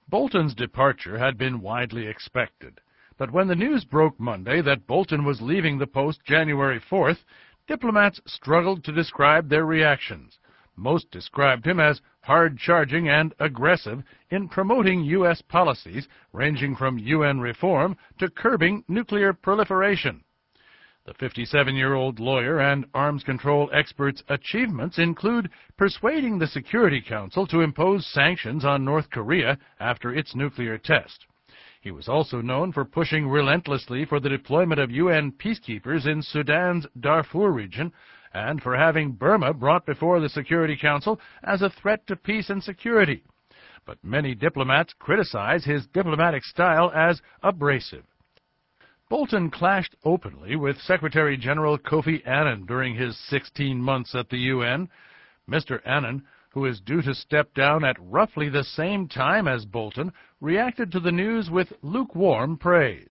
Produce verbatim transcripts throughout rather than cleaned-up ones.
Bolton's departure had been widely expected, but when the news broke Monday that Bolton was leaving the post January fourth, diplomats struggled to describe their reactions. Most described him as hard-charging and aggressive in promoting U S policies ranging from U N reform to curbing nuclear proliferation. The fifty-seven-year-old lawyer and arms control expert's achievements include persuading the Security Council to impose sanctions on North Korea after its nuclear test. He was also known for pushing relentlessly for the deployment of U N peacekeepers in Sudan's Darfur region and for having Burma brought before the Security Council as a threat to peace and security. But many diplomats criticize his diplomatic style as abrasive. Bolton clashed openly with Secretary General Kofi Annan during his sixteen months at the U N. Mister Annan, who is due to step down at roughly the same time as Bolton, reacted to the news with lukewarm praise.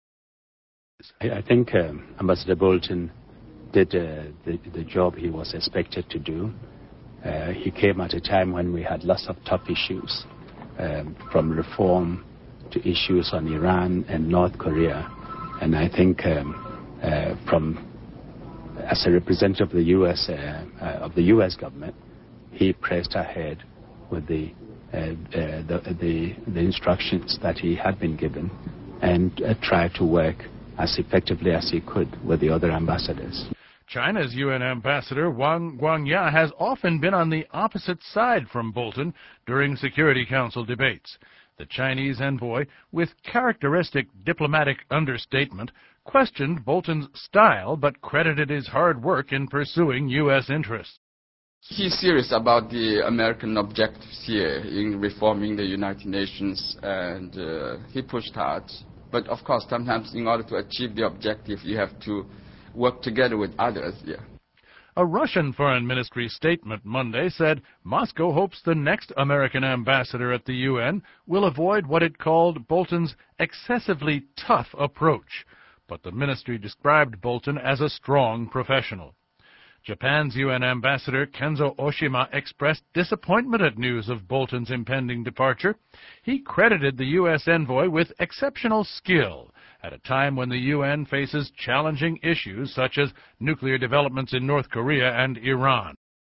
I think um, Ambassador Bolton did uh, the, the job he was expected to do. Uh, he came at a time when we had lots of tough issues, um, from reform to issues on Iran and North Korea. And I think um, uh, from, as a representative of the U S uh, uh, of the U S government, he pressed ahead with the, uh, uh, the, the, the instructions that he had been given and uh, tried to work as effectively as he could with the other ambassadors. China's U N ambassador Wang Guangya has often been on the opposite side from Bolton during Security Council debates. The Chinese envoy, with characteristic diplomatic understatement, questioned Bolton's style but credited his hard work in pursuing U S interests. He's serious about the American objectives here in reforming the United Nations, and uh, he pushed hard. But of course, sometimes in order to achieve the objective, you have to work together with others. Yeah. A Russian Foreign Ministry statement Monday said Moscow hopes the next American ambassador at the U N will avoid what it called Bolton's excessively tough approach. But the ministry described Bolton as a strong professional. Japan's U N ambassador Kenzo Oshima expressed disappointment at news of Bolton's impending departure. He credited the U S envoy with exceptional skill at a time when the U N faces challenging issues such as nuclear developments in North Korea and Iran.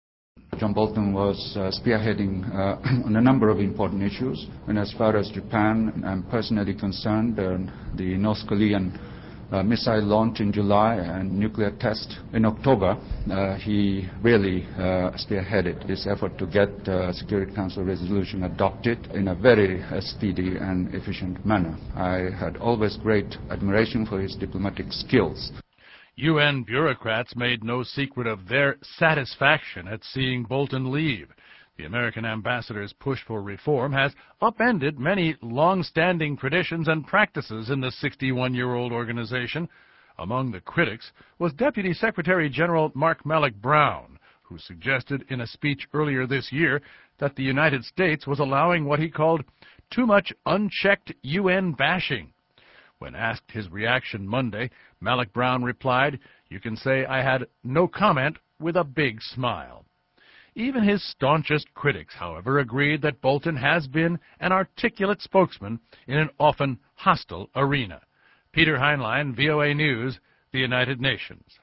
John Bolton was uh, spearheading uh, on a number of important issues, and as far as Japan, I'm personally concerned, uh, the North Korean uh, missile launch in July and nuclear test in October, uh, he really uh, spearheaded this effort to get uh, Security Council resolution adopted in a very uh, speedy and efficient manner. I had always great admiration for his diplomatic skills. U N bureaucrats made no secret of their satisfaction at seeing Bolton leave. The American ambassador's push for reform has upended many long-standing traditions and practices in the sixty-one-year-old organization. Among the critics was Deputy Secretary General Mark Malloch Brown, who suggested in a speech earlier this year that the United States was allowing what he called too much unchecked U N bashing. When asked his reaction Monday, Malloch Brown replied, "You can say I had no comment," with a big smile. Even his staunchest critics, however, agreed that Bolton has been an articulate spokesman in an often hostile arena. Peter Heinlein, V O A News, the United Nations.